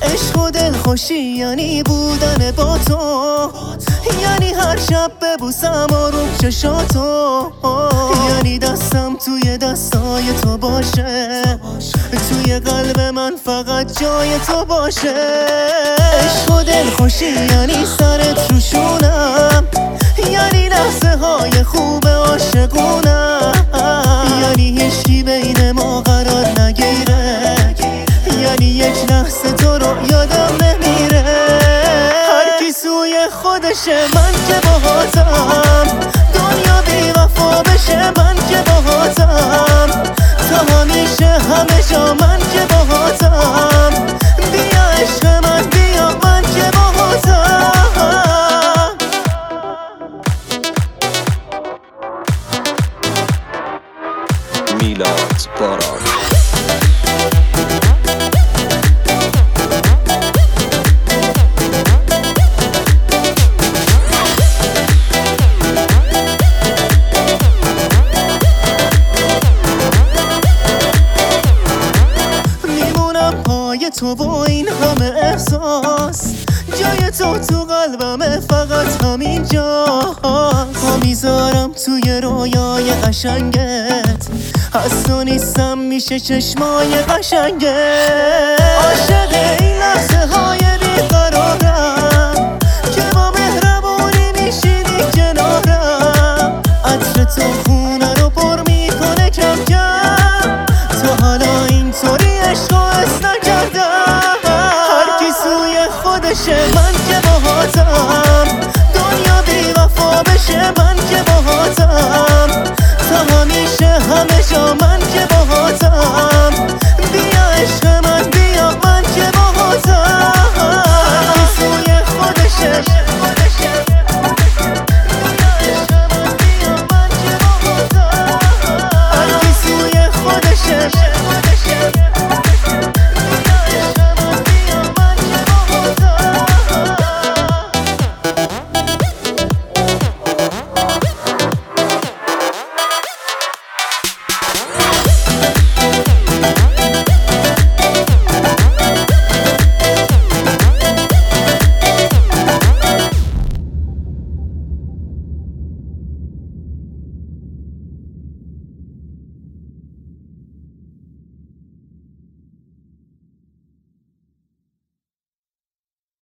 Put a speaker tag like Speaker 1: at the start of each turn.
Speaker 1: عشق و دلخوشی یعنی بودن با تو، یعنی هر شب ببوسم آروم چشاتو، یعنی دستم توی دستای تو باشه، توی قلب من فقط جای تو باشه. عشق و دلخوشی یعنی سرت روشونم، یعنی لحظه های خوب عاشقونم، یعنی هیچکی بین ما قرار نگیره، یعنی یک لحظه تو رو یادم نمیره. هر کی سوی خودشه، من که باهاتم، دنیا بی وفا بشه، من که باهاتم، تا همیشه همه جا من که باهاتم. بیا عشق من بیا، من که باهاتم.
Speaker 2: میلاد باران.
Speaker 1: تو با این همه احساس، جای تو قلبمه، فقط همین جاست. میذارم توی رویای قشنگت، هست و نیستم میشه چشمای قشنگت.